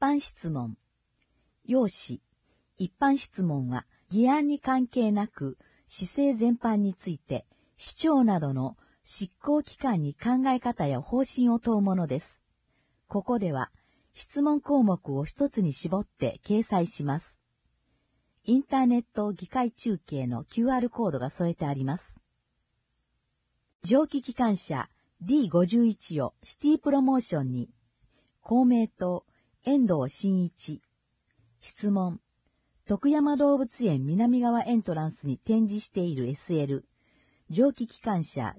般質問。要旨。一般質問は議案に関係なく市政全般について市長などの執行機関に考え方や方針を問うものです。ここでは質問項目を一つに絞って掲載します。インターネット議会中継の QR コードが添えてあります。蒸気機関車 D51 をシティプロモーションに、公明党遠藤真一。質問。徳山動物園南側エントランスに展示している SL、蒸気機関車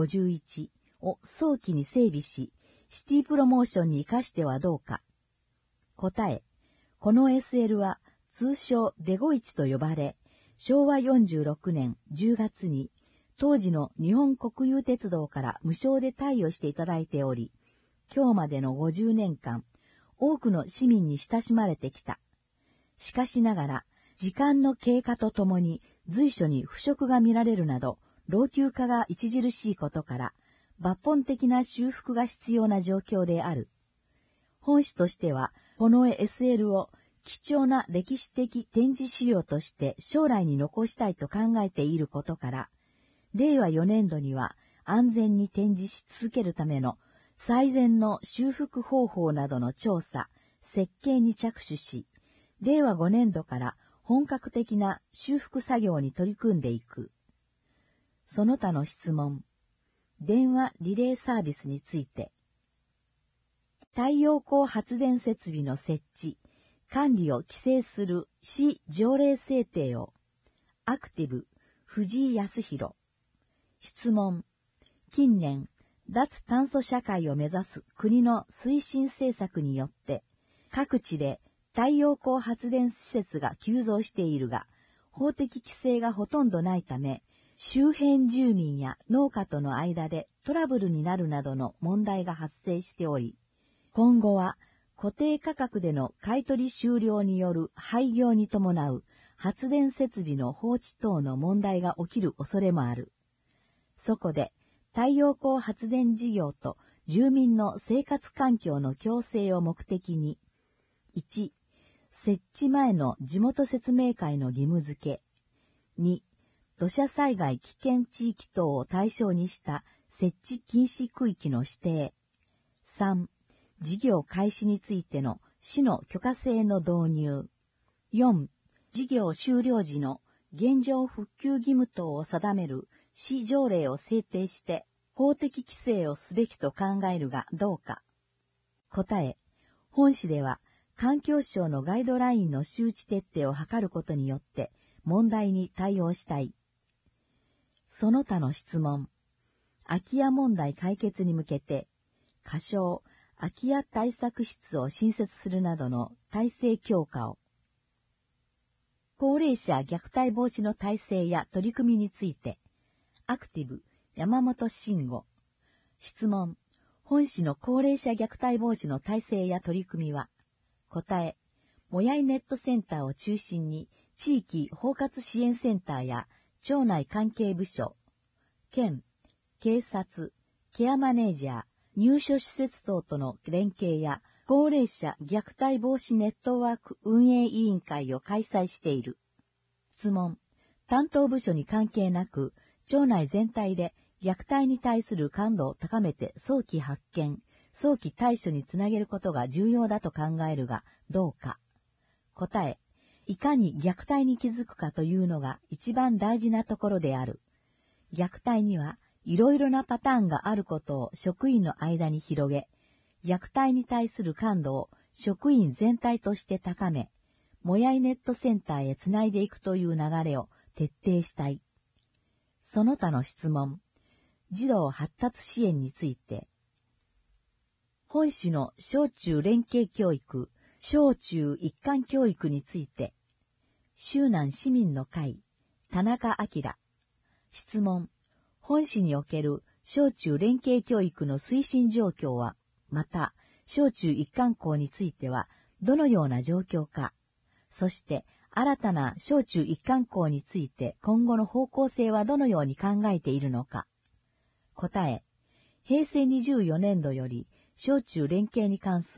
D51 を早期に整備し、シティプロモーションに活かしてはどうか。答え。この SL は通称デゴイチと呼ばれ、昭和46年10月に当時の日本国有鉄道から無償で貸与していただいており、今日までの50年間、多くの市民に親しまれてきた。しかしながら、時間の経過とともに随所に腐食が見られるなど、老朽化が著しいことから、抜本的な修復が必要な状況である。本市としては、この SL を貴重な歴史的展示資料として将来に残したいと考えていることから、令和4年度には安全に展示し続けるための最善の修復方法などの調査、設計に着手し、令和5年度から本格的な修復作業に取り組んでいく。その他の質問。電話リレーサービスについて。太陽光発電設備の設置、管理を規制する市条例制定を。アクティブ、藤井康弘。質問。近年、脱炭素社会を目指す国の推進政策によって、各地で太陽光発電施設が急増しているが、法的規制がほとんどないため、周辺住民や農家との間でトラブルになるなどの問題が発生しており、今後は固定価格での買取終了による廃業に伴う発電設備の放置等の問題が起きる恐れもある。そこで、太陽光発電事業と住民の生活環境の共生を目的に、1、設置前の地元説明会の義務付け、2、土砂災害危険地域等を対象にした設置禁止区域の指定、3、事業開始についての市の許可制の導入、4、事業終了時の現状復旧義務等を定める市条例を制定して法的規制をすべきと考えるがどうか。答え、本市では環境省のガイドラインの周知徹底を図ることによって問題に対応したい。その他の質問。空き家問題解決に向けて、仮称空き家対策室を新設するなどの体制強化を。高齢者虐待防止の体制や取り組みについて、アクティブ、山本慎吾。質問。本市の高齢者虐待防止の体制や取り組みは、答え。もやいネットセンターを中心に、地域包括支援センターや町内関係部署、県、警察、ケアマネージャー、入所施設等との連携や、高齢者虐待防止ネットワーク運営委員会を開催している。質問。担当部署に関係なく、町内全体で虐待に対する感度を高めて早期発見、早期対処につなげることが重要だと考えるがどうか。答え、いかに虐待に気づくかというのが一番大事なところである。虐待にはいろいろなパターンがあることを職員の間に広げ、虐待に対する感度を職員全体として高め、もやいネットセンターへつないでいくという流れを徹底したい。その他の質問。児童発達支援について。本市の小中連携教育、小中一貫教育について。周南市民の会、田中明。質問。本市における小中連携教育の推進状況は、また、小中一貫校については、どのような状況か。そして、新たな小中一貫校について今後の方向性はどのように考えているのか。答え、平成24年度より小中連携に関する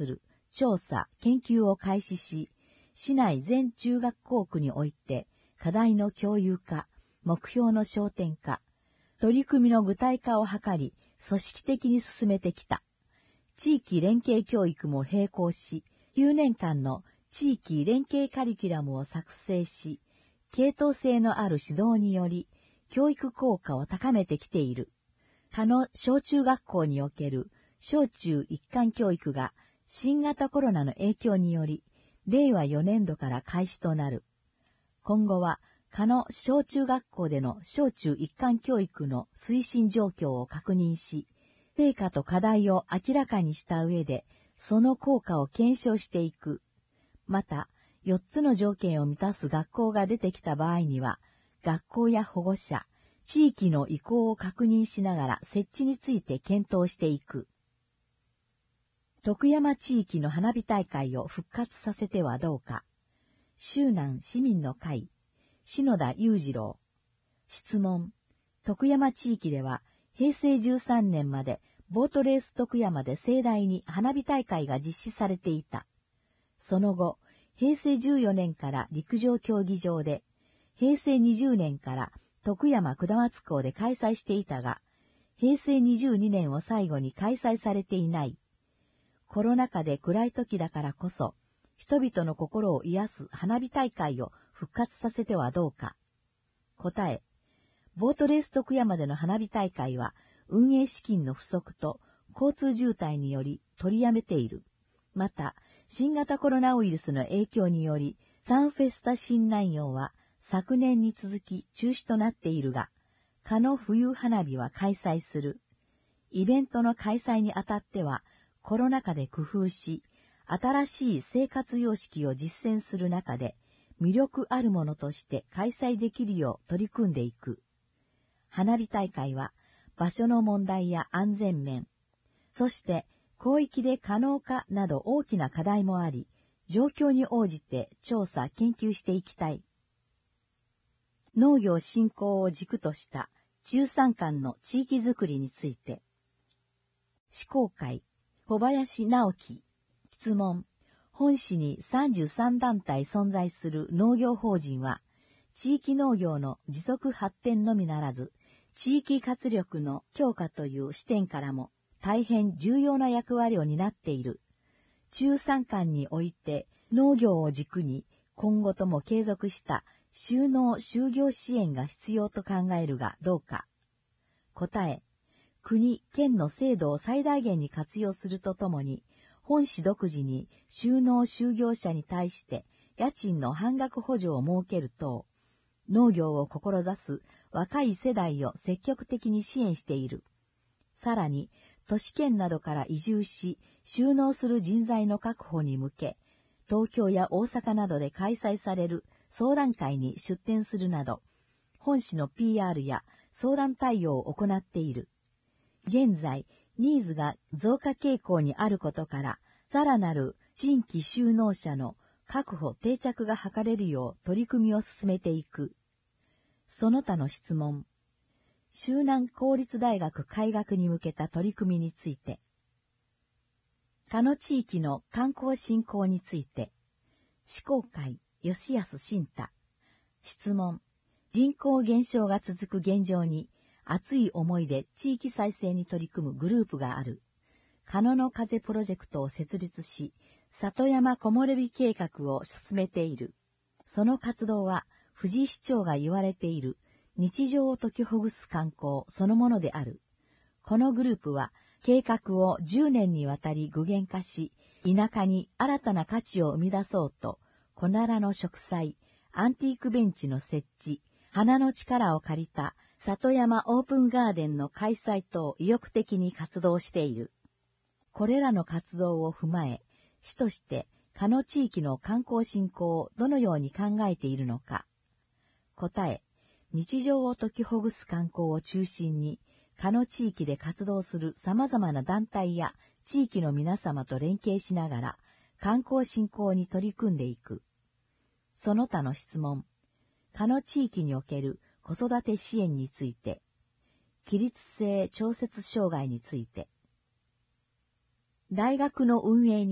調査、研究を開始し、市内全中学校区において課題の共有化、目標の焦点化、取り組みの具体化を図り、組織的に進めてきた。地域連携教育も並行し、9年間の地域連携カリキュラムを作成し、系統性のある指導により、教育効果を高めてきている。他の小中学校における小中一貫教育が新型コロナの影響により、令和4年度から開始となる。今後は、他の小中学校での小中一貫教育の推進状況を確認し、成果と課題を明らかにした上で、その効果を検証していく。また、4つの条件を満たす学校が出てきた場合には、学校や保護者、地域の意向を確認しながら設置について検討していく。徳山地域の花火大会を復活させてはどうか。周南市民の会、篠田裕次郎。質問。徳山地域では、平成13年までボートレース徳山で盛大に花火大会が実施されていた。その後、平成14年から陸上競技場で、平成20年から徳山下松港で開催していたが、平成22年を最後に開催されていない。コロナ禍で暗い時だからこそ、人々の心を癒す花火大会を復活させてはどうか。答え。ボートレース徳山での花火大会は、運営資金の不足と交通渋滞により取りやめている。また、新型コロナウイルスの影響により、サンフェスタ新南陽は昨年に続き中止となっているが、かの冬花火は開催する。イベントの開催にあたっては、コロナ禍で工夫し、新しい生活様式を実践する中で、魅力あるものとして開催できるよう取り組んでいく。花火大会は、場所の問題や安全面、そして広域で可能かなど大きな課題もあり、状況に応じて調査・研究していきたい。農業振興を軸とした中山間の地域づくりについて。思考会、小林直樹。質問。本市に33団体存在する農業法人は、地域農業の持続発展のみならず、地域活力の強化という視点からも大変重要な役割を担っている。中山間において農業を軸に今後とも継続した就農就業支援が必要と考えるがどうか。答え。国、県の制度を最大限に活用するとともに、本市独自に就農就業者に対して家賃の半額補助を設ける等、農業を志す若い世代を積極的に支援している。さらに、都市圏などから移住し、就農する人材の確保に向け、東京や大阪などで開催される相談会に出展するなど、本市の PR や相談対応を行っている。現在、ニーズが増加傾向にあることから、さらなる新規就農者の確保定着が図れるよう取り組みを進めていく。その他の質問。周南公立大学開学に向けた取り組みについて。他の地域の観光振興について。思考会、吉安新太。質問。人口減少が続く現状に、熱い思いで地域再生に取り組むグループがある。鹿野の風プロジェクトを設立し、里山木漏れ日計画を進めている。その活動は、藤井市長が言われている日常を解きほぐす観光そのものである。このグループは計画を10年にわたり具現化し、田舎に新たな価値を生み出そうと、コナラの植栽、アンティークベンチの設置、花の力を借りた里山オープンガーデンの開催等意欲的に活動している。これらの活動を踏まえ、市として鹿野地域の観光振興をどのように考えているのか。答え、日常を解きほぐす観光を中心に、鹿野地域で活動する様々な団体や地域の皆様と連携しながら、観光振興に取り組んでいく。その他の質問。鹿野地域における子育て支援について、起立性調節障害について、大学の運営に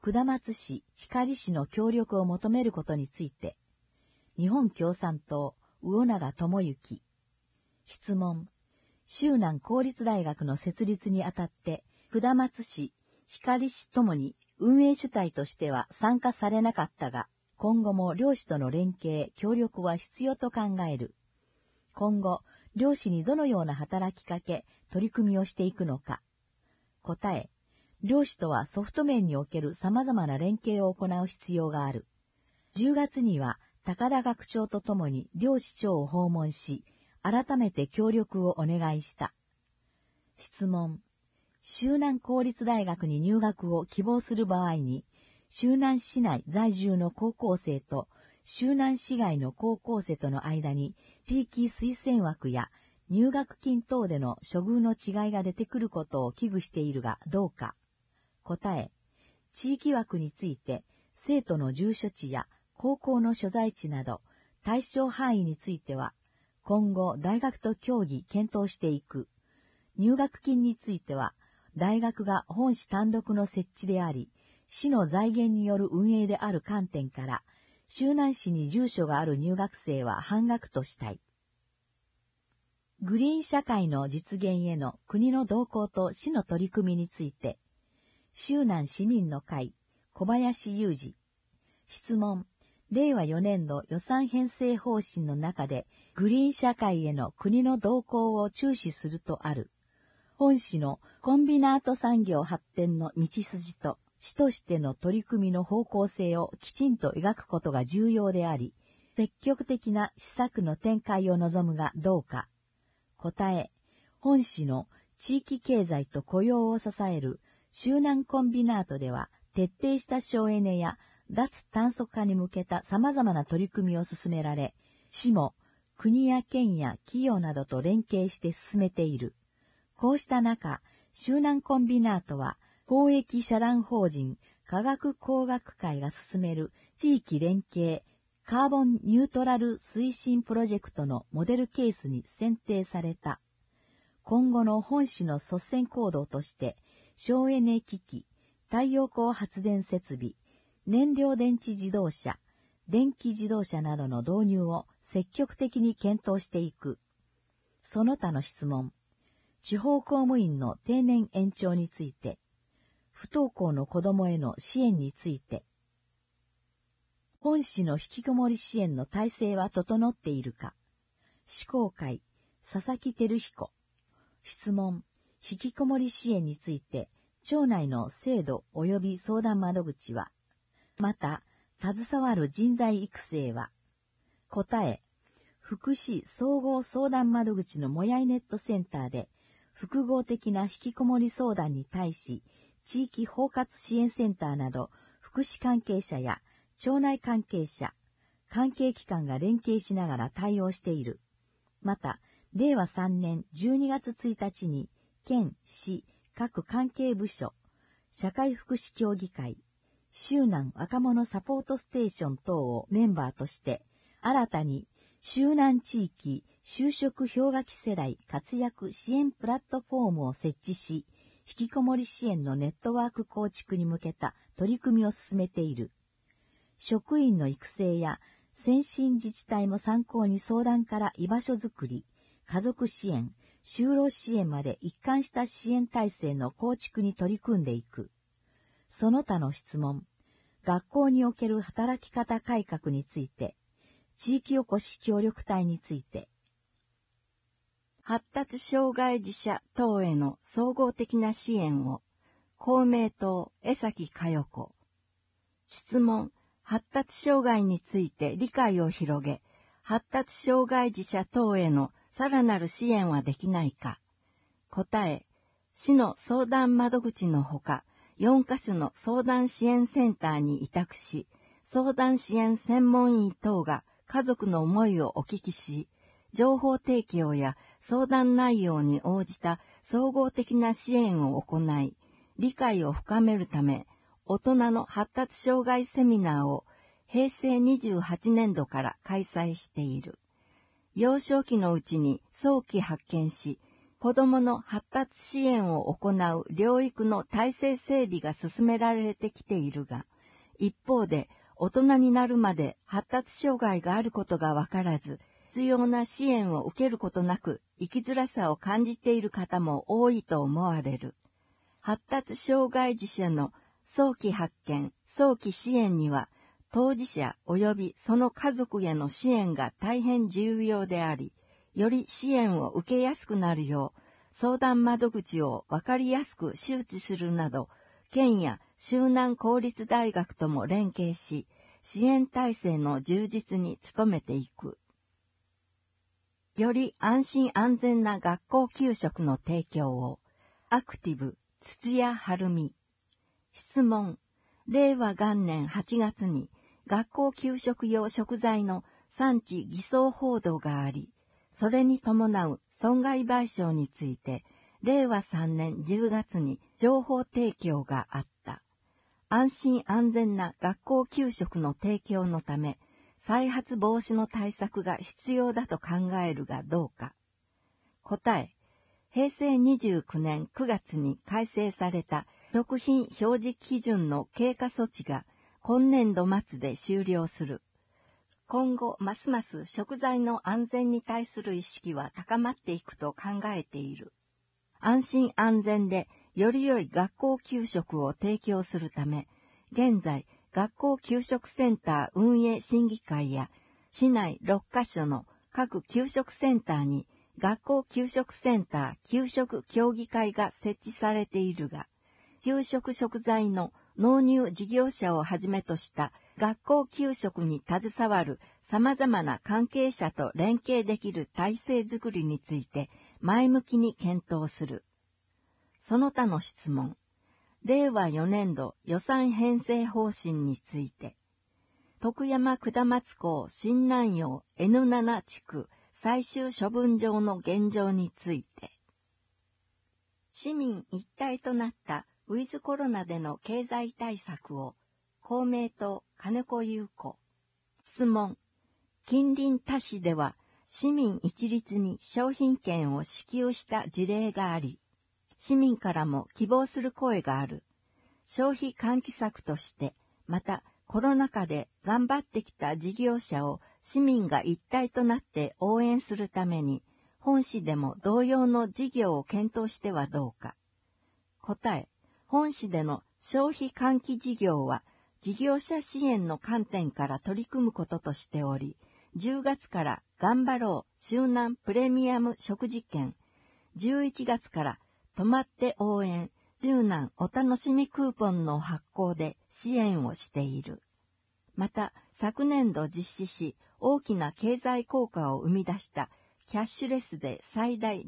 下松市、光市の協力を求めることについて、日本共産党、魚永智之。質問。州南公立大学の設立にあたって、下松市、光市ともに運営主体としては参加されなかったが、今後も両市との連携、協力は必要と考える。今後、両市にどのような働きかけ、取り組みをしていくのか。答え。両市とはソフト面における様々な連携を行う必要がある。10月には高田学長とともに両市長を訪問し、改めて協力をお願いした。質問。州南公立大学に入学を希望する場合に、州南市内在住の高校生と州南市外の高校生との間に地域推薦枠や入学金等での処遇の違いが出てくることを危惧しているがどうか。答え。地域枠について生徒の住所地や高校の所在地など対象範囲については今後大学と協議検討していく。入学金については大学が本市単独の設置であり、市の財源による運営である観点から、州南市に住所がある入学生は半額としたい。グリーン社会の実現への国の動向と市の取り組みについて、州南市民の会、小林雄二。質問。令和4年度予算編成方針の中で、グリーン社会への国の動向を注視するとある。本市のコンビナート産業発展の道筋と、市としての取り組みの方向性をきちんと描くことが重要であり、積極的な施策の展開を望むがどうか。答え、本市の地域経済と雇用を支える州南コンビナートでは、徹底した省エネや脱炭素化に向けた様々な取り組みを進められ、市も国や県や企業などと連携して進めている。こうした中、州南コンビナートは、公益社団法人科学工学会が進める地域連携カーボンニュートラル推進プロジェクトのモデルケースに選定された。今後の本市の率先行動として、省エネ機器、太陽光発電設備、燃料電池自動車、電気自動車などの導入を積極的に検討していく。その他の質問。地方公務員の定年延長について、不登校の子どもへの支援について、本市の引きこもり支援の体制は整っているか。市公会、佐々木照彦。質問、引きこもり支援について、町内の制度及び相談窓口は、また、携わる人材育成は、答え、福祉総合相談窓口のもやいネットセンターで、複合的な引きこもり相談に対し、地域包括支援センターなど、福祉関係者や町内関係者、関係機関が連携しながら対応している。また、令和3年12月1日に、県、市、各関係部署、社会福祉協議会、州南若者サポートステーション等をメンバーとして、新たに、州南地域就職氷河期世代活躍支援プラットフォームを設置し、引きこもり支援のネットワーク構築に向けた取り組みを進めている。職員の育成や先進自治体も参考に相談から居場所づくり、家族支援、就労支援まで一貫した支援体制の構築に取り組んでいく。その他の質問、学校における働き方改革について、地域おこし協力隊について、発達障害児者等への総合的な支援を、公明党江崎佳代子。質問、発達障害について理解を広げ、発達障害児者等へのさらなる支援はできないか。答え、市の相談窓口のほか、4カ所の相談支援センターに委託し、相談支援専門員等が家族の思いをお聞きし、情報提供や相談内容に応じた総合的な支援を行い、理解を深めるため、大人の発達障害セミナーを平成28年度から開催している。幼少期のうちに早期発見し、 子どもの発達支援を行う療育の体制整備が進められてきているが、一方で大人になるまで発達障害があることがわからず、必要な支援を受けることなく生きづらさを感じている方も多いと思われる。発達障害児者の早期発見、早期支援には、当事者及びその家族への支援が大変重要であり、より支援を受けやすくなるよう、相談窓口をわかりやすく周知するなど、県や周南公立大学とも連携し、支援体制の充実に努めていく。より安心安全な学校給食の提供を。アクティブ、土屋晴美。質問。令和元年8月に学校給食用食材の産地偽装報道があり、それに伴う損害賠償について、令和3年10月に情報提供があった。安心安全な学校給食の提供のため、再発防止の対策が必要だと考えるがどうか。答え。平成29年9月に改正された食品表示基準の経過措置が今年度末で終了する。今後、ますます食材の安全に対する意識は高まっていくと考えている。安心安全でより良い学校給食を提供するため、現在、学校給食センター運営審議会や市内6カ所の各給食センターに学校給食センター給食協議会が設置されているが、給食食材の納入事業者をはじめとした学校給食に携わる様々な関係者と連携できる体制づくりについて前向きに検討する。その他の質問。令和4年度予算編成方針について。徳山下松港新南陽 N7 地区最終処分場の現状について。市民一体となったウィズコロナでの経済対策を、公明党金子優子。質問。近隣他市では市民一律に商品券を支給した事例があり、市民からも希望する声がある。消費喚起策として、またコロナ禍で頑張ってきた事業者を市民が一体となって応援するために、本市でも同様の事業を検討してはどうか。答え。本市での消費喚起事業は、事業者支援の観点から取り組むこととしており、10月から頑張ろう周南プレミアム食事券、11月から泊まって応援周南お楽しみクーポンの発行で支援をしている。また、昨年度実施し、大きな経済効果を生み出したキャッシュレスで最大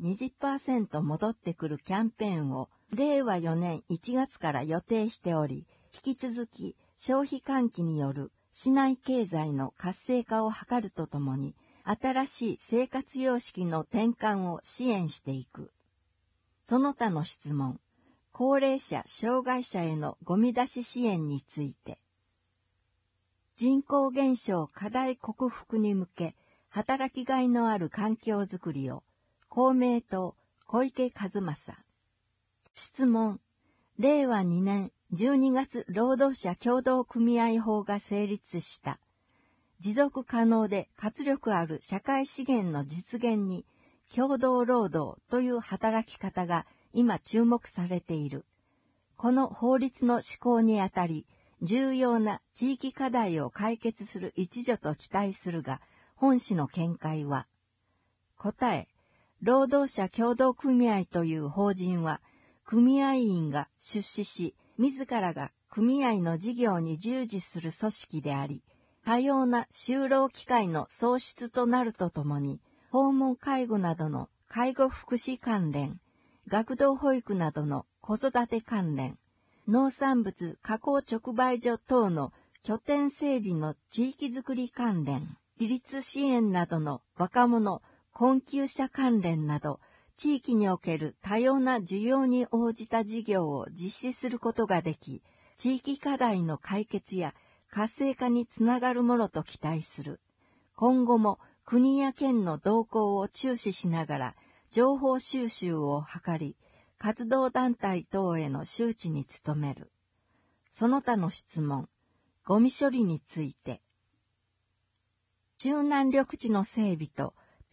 20% 戻ってくるキャンペーンを令和4年1月から予定しており、引き続き消費喚起による市内経済の活性化を図るとともに、新しい生活様式の転換を支援していく。その他の質問。高齢者・障害者へのゴミ出し支援について。人口減少課題克服に向け、働きがいのある環境づくりを、公明党小池和正。質問。令和2年12月労働者協同組合法が成立した。持続可能で活力ある社会資源の実現に、協同労働という働き方が今注目されている。この法律の施行にあたり、重要な地域課題を解決する一助と期待するが、本市の見解は。答え。労働者協同組合という法人は、組合員が出資し、自らが組合の事業に従事する組織であり、多様な就労機会の創出となるとともに、訪問介護などの介護福祉関連、学童保育などの子育て関連、農産物加工直売所等の拠点整備の地域づくり関連、自立支援などの若者、困窮者関連など、地域における多様な需要に応じた事業を実施することができ、地域課題の解決や活性化につながるものと期待する。今後も国や県の動向を注視しながら、 情報収集を図り、活動団体等への周知に努める。その他の質問、ゴミ処理について。中南緑地の整備と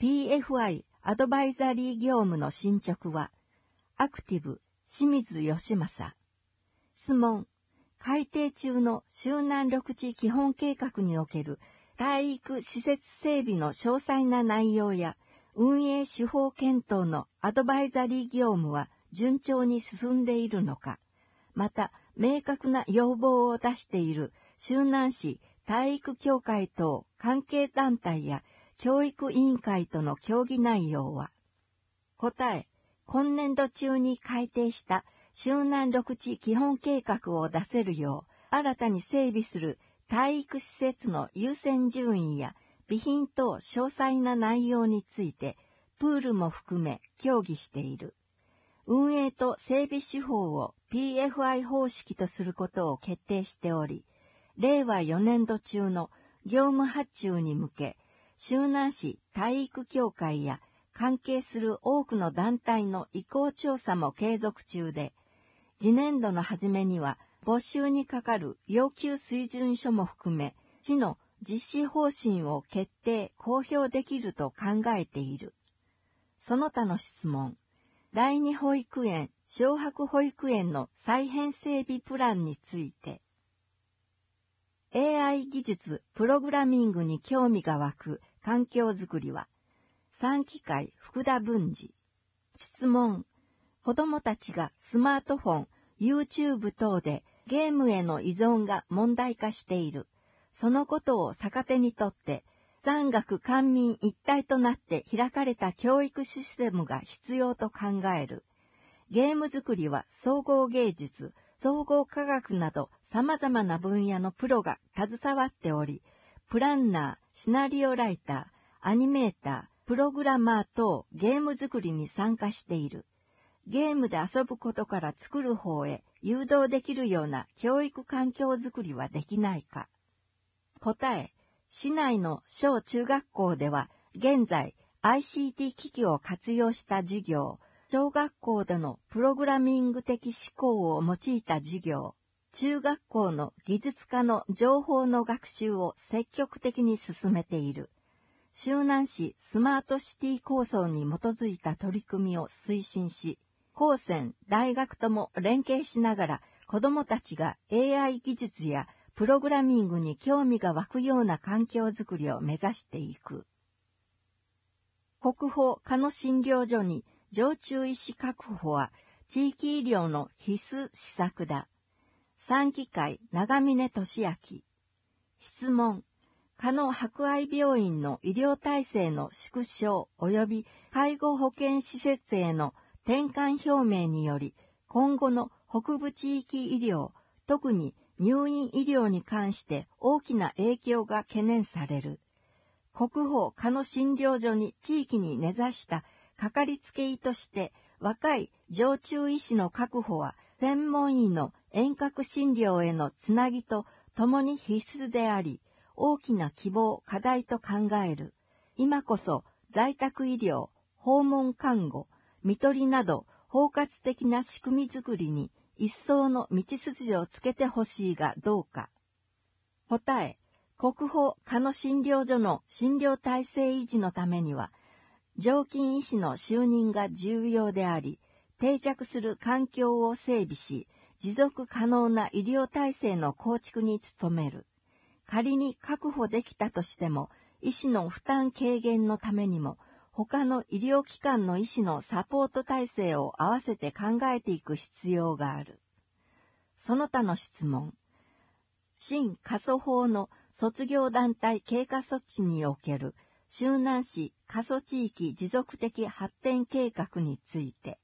PFI アドバイザリー業務の進捗は、アクティブ清水義正。質問、改定中の中南緑地基本計画における体育施設整備の詳細な内容や運営手法検討のアドバイザリー業務は順調に進んでいるのか、また明確な要望を出している周南市体育協会等関係団体や教育委員会との協議内容は、答え、今年度中に改定した周南緑地基本計画を出せるよう、新たに整備する体育施設の優先順位や備品等詳細な内容について、プールも含め協議している。運営と整備手法を PFI 方式とすることを決定しており、令和4年度中の業務発注に向け、周南市体育協会や関係する多くの団体の意向調査も継続中で、次年度の初めには募集にかかる要求水準書も含め、市の実施方針を決定・公表できると考えている。その他の質問、第二保育園、小白保育園の再編整備プランについて、AI 技術、プログラミングに興味が湧く環境づくりは、3期会福田文治。質問、子どもたちがスマートフォン、YouTube 等でゲームへの依存が問題化している。そのことを逆手にとって、産学官民一体となって開かれた教育システムが必要と考える。ゲーム作りは総合芸術、総合科学など様々な分野のプロが携わっており、プランナー、シナリオライター、アニメーター、プログラマー等ゲーム作りに参加している。ゲームで遊ぶことから作る方へ誘導できるような教育環境づくりはできないか。答え、市内の小中学校では現在 ICT 機器を活用した授業、小学校でのプログラミング的思考を用いた授業、中学校の技術科の情報の学習を積極的に進めている。周南市スマートシティ構想に基づいた取り組みを推進し、高専、大学とも連携しながら子どもたちが AI 技術やプログラミングに興味が湧くような環境づくりを目指していく。国保鹿野診療所に常駐医師確保は地域医療の必須施策だ。3期会長峰俊明。質問。鹿野博愛病院の医療体制の縮小及び介護保健施設への転換表明により、今後の北部地域医療、特に入院医療に関して大きな影響が懸念される。国保鹿野診療所に地域に根ざしたかかりつけ医として若い常駐医師の確保は専門医の遠隔診療へのつなぎとともに必須であり、大きな希望、課題と考える。今こそ在宅医療、訪問看護、看取りなど包括的な仕組みづくりに一層の道筋をつけてほしいがどうか。答え、国保鹿野診療所の診療体制維持のためには、常勤医師の就任が重要であり、定着する環境を整備し、持続可能な医療体制の構築に努める。仮に確保できたとしても、医師の負担軽減のためにも、他の医療機関の医師のサポート体制を合わせて考えていく必要がある。その他の質問。新過疎法の卒業団体経過措置における周南市過疎地域持続的発展計画について。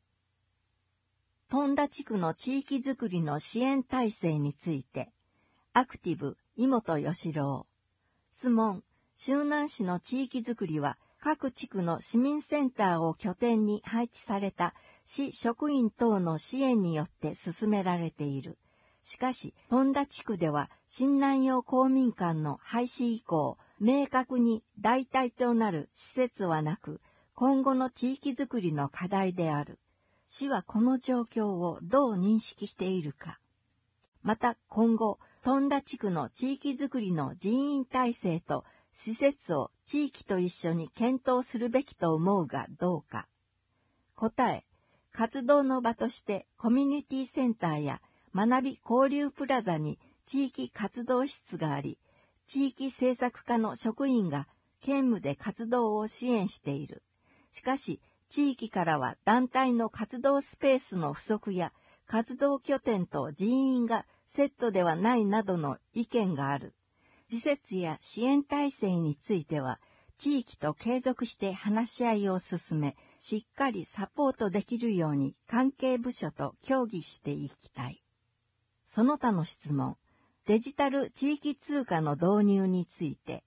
富田地区の地域づくりの支援体制について。アクティブ、井本義郎。質問。周南市の地域づくりは、各地区の市民センターを拠点に配置された市職員等の支援によって進められている。しかし、富田地区では、新南陽公民館の廃止以降、明確に代替となる施設はなく、 今後の地域づくりの課題である。市はこの状況をどう認識しているか。また今後、富田地区の地域づくりの人員体制と施設を地域と一緒に検討するべきと思うがどうか。答え、活動の場としてコミュニティセンターや学び交流プラザに地域活動室があり、地域政策課の職員が兼務で活動を支援している。しかし、地域からは団体の活動スペースの不足や活動拠点と人員がセットではないなどの意見がある。施設や支援体制については、地域と継続して話し合いを進め、しっかりサポートできるように関係部署と協議していきたい。その他の質問、デジタル地域通貨の導入について。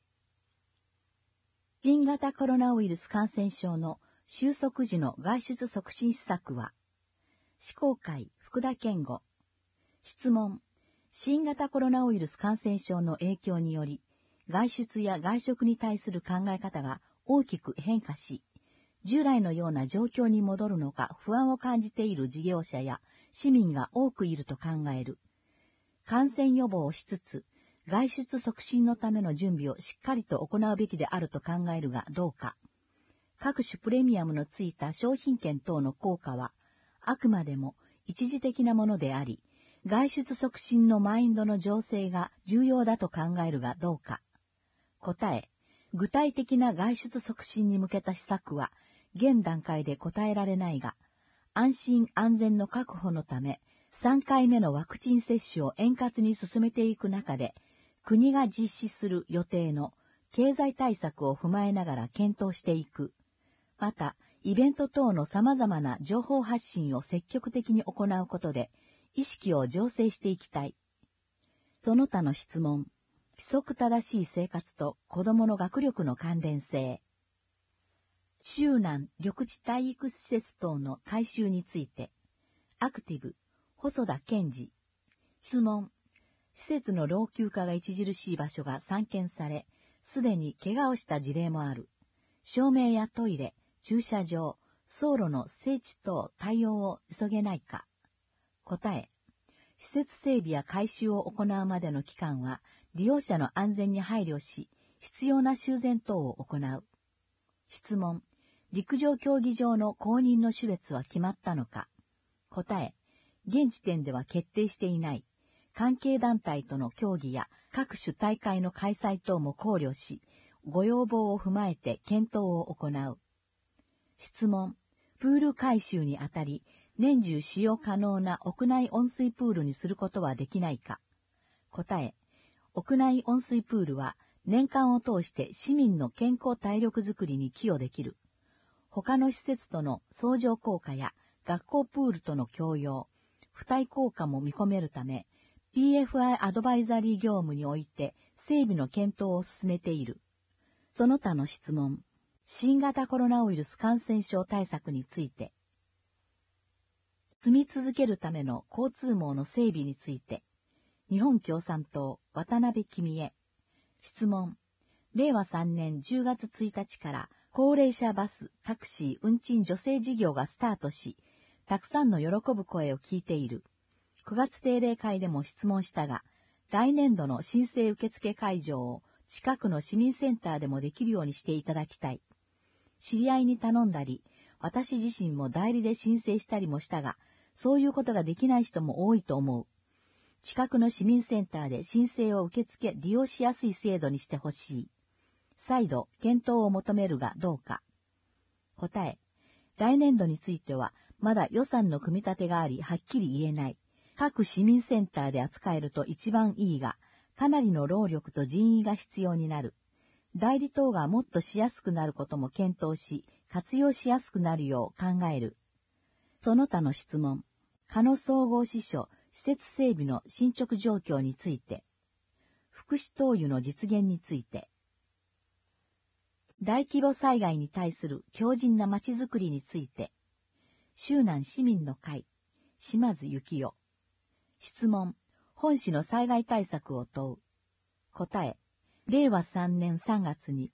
新型コロナウイルス感染症の収束時の外出促進施策は、施行会福田健吾。質問、新型コロナウイルス感染症の影響により、外出や外食に対する考え方が大きく変化し、従来のような状況に戻るのか不安を感じている事業者や市民が多くいると考える。感染予防をしつつ、外出促進のための準備をしっかりと行うべきであると考えるがどうか。各種プレミアムのついた商品券等の効果は、あくまでも一時的なものであり、外出促進のマインドの醸成が重要だと考えるがどうか。答え、具体的な外出促進に向けた施策は、現段階で答えられないが、安心安全の確保のため、3回目のワクチン接種を円滑に進めていく中で、国が実施する予定の経済対策を踏まえながら検討していく。また、イベント等の様々な情報発信を積極的に行うことで、意識を醸成していきたい。その他の質問、規則正しい生活と子供の学力の関連性。周南緑地体育施設等の改修について、アクティブ、細田健二。質問、施設の老朽化が著しい場所が散見され、すでに怪我をした事例もある。照明やトイレ、駐車場、走路の整地等対応を急げないか。答え、施設整備や改修を行うまでの期間は、利用者の安全に配慮し、必要な修繕等を行う。質問、陸上競技場の公認の種別は決まったのか。答え、現時点では決定していない。関係団体との協議や各種大会の開催等も考慮し、ご要望を踏まえて検討を行う。質問、プール改修にあたり、年中使用可能な屋内温水プールにすることはできないか。答え、屋内温水プールは年間を通して市民の健康体力づくりに寄与できる。他の施設との相乗効果や学校プールとの共用、付帯効果も見込めるため、PFI アドバイザリー業務において整備の検討を進めている。その他の質問、新型コロナウイルス感染症対策について、住み続けるための交通網の整備について、日本共産党渡辺公恵。質問、令和3年10月1日から高齢者バス、タクシー、運賃助成事業がスタートし、たくさんの喜ぶ声を聞いている。9月定例会でも質問したが、来年度の申請受付会場を近くの市民センターでもできるようにしていただきたい。知り合いに頼んだり、私自身も代理で申請したりもしたが、そういうことができない人も多いと思う。近くの市民センターで申請を受け付け利用しやすい制度にしてほしい。再度検討を求めるがどうか。答え、来年度についてはまだ予算の組み立てがありはっきり言えない。各市民センターで扱えると一番いいが、かなりの労力と人員が必要になる。代理等がもっとしやすくなることも検討し、活用しやすくなるよう考える。その他の質問、鹿野総合支所施設整備の進捗状況について、福祉灯油の実現について、大規模災害に対する強靭なまちづくりについて、周南市民の会、島津幸代。質問、本市の災害対策を問う。答え、令和3年3月に、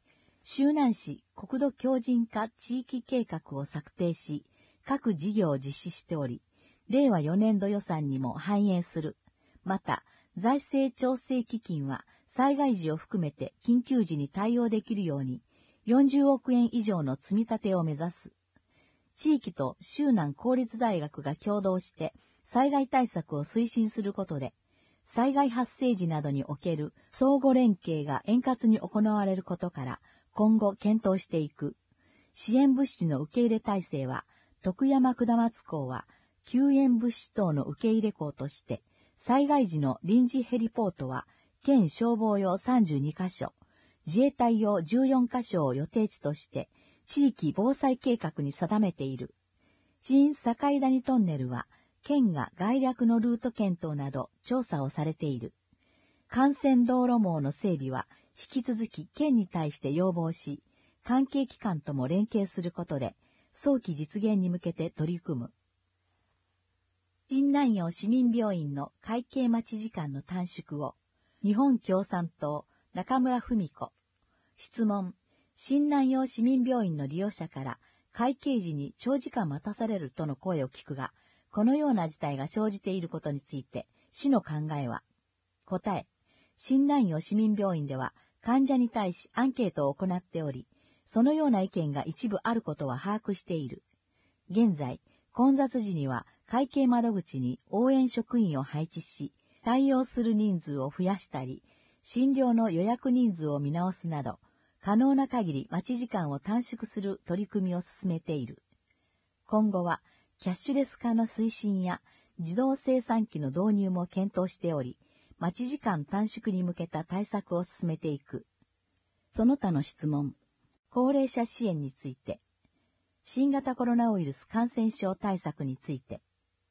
周南市国土強靭化地域計画を策定し、各事業を実施しており、令和4年度予算にも反映する。また、財政調整基金は災害時を含めて緊急時に対応できるように、40億円以上の積み立てを目指す。地域と周南公立大学が共同して災害対策を推進することで、災害発生時などにおける相互連携が円滑に行われることから、今後検討していく。支援物資の受け入れ体制は、徳山下松港は救援物資等の受け入れ港として、災害時の臨時ヘリポートは、県消防用32カ所、自衛隊用14カ所を予定地として、地域防災計画に定めている。新境谷トンネルは、県が概略のルート検討など調査をされている。幹線道路網の整備は、引き続き県に対して要望し、関係機関とも連携することで、早期実現に向けて取り組む。新南陽市民病院の会計待ち時間の短縮を、日本共産党、中村文子。質問。新南陽市民病院の利用者から会計時に長時間待たされるとの声を聞くが、このような事態が生じていることについて、市の考えは。答え。新南陽市民病院では患者に対しアンケートを行っており、そのような意見が一部あることは把握している。現在、混雑時には会計窓口に応援職員を配置し、対応する人数を増やしたり、診療の予約人数を見直すなど、可能な限り待ち時間を短縮する取り組みを進めている。今後は、キャッシュレス化の推進や自動生産機の導入も検討しており、待ち時間短縮に向けた対策を進めていく。その他の質問。高齢者支援について。新型コロナウイルス感染症対策について。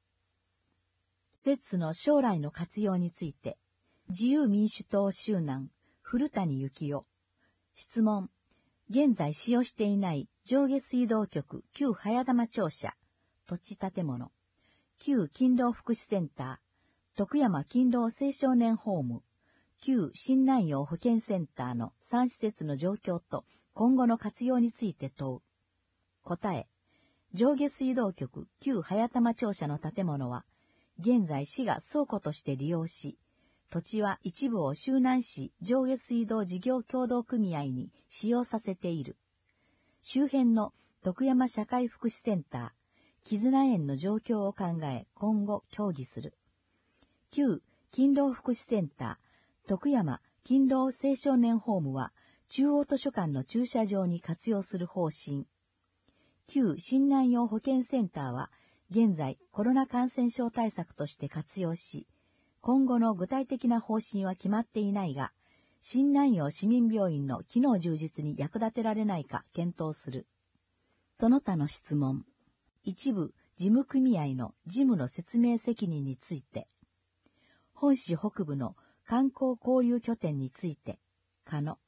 鉄の将来の活用について。自由民主党周南、古谷幸雄。質問。現在使用していない上下水道局旧早玉庁舎、土地建物、旧勤労福祉センター、徳山勤労青少年ホーム、旧新南陽保健センターの3施設の状況と今後の活用について問う。答え。上下水道局旧早玉庁舎の建物は、現在市が倉庫として利用し、土地は一部を周南市上下水道事業協同組合に使用させている。周辺の徳山社会福祉センター、絆園の状況を考え、今後協議する。旧勤労福祉センター、徳山勤労青少年ホームは、中央図書館の駐車場に活用する方針。旧新南陽保健センターは、現在コロナ感染症対策として活用し、今後の具体的な方針は決まっていないが、新南陽市民病院の機能充実に役立てられないか検討する。その他の質問。一部事務組合の事務の説明責任について。本市北部の観光交流拠点について、加野。